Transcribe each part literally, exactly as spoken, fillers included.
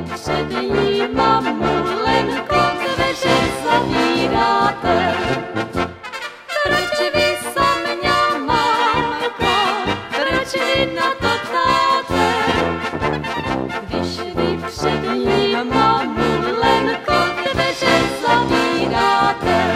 před ním mamulenko dveře zavíráte. Proč vy samňa, mamko, proč vy na to ptáte? Když vy před ním mamulenko dveře zavíráte.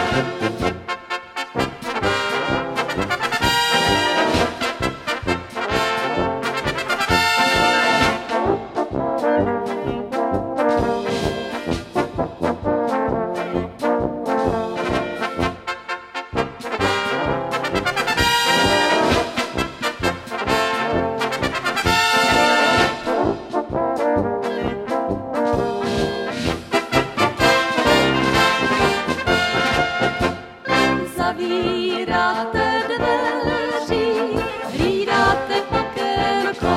Zavíráte dveří, hlídáte okénko,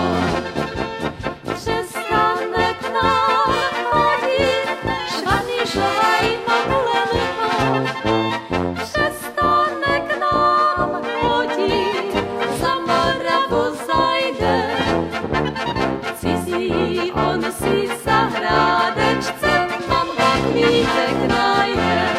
přestane k nám chodit švaný švaj mamulenko. Přestane k nám chodit, za Moravu zajde, cizí on si zahrádečce mamka kvítek najde.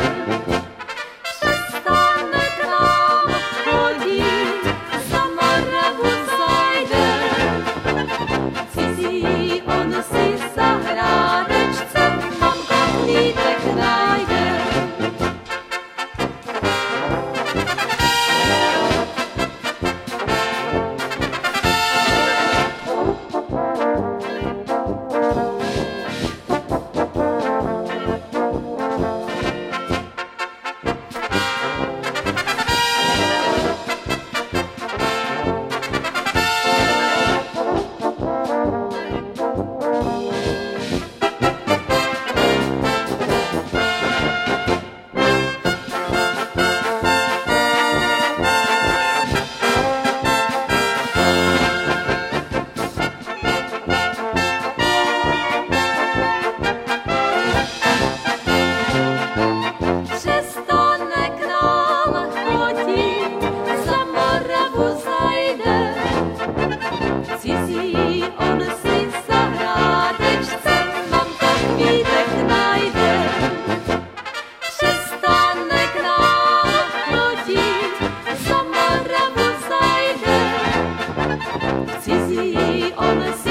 Cizí on si zahrádečce mamka kvítek najde. Přestane k nám chodit, za Moravu zajde. Cizí on si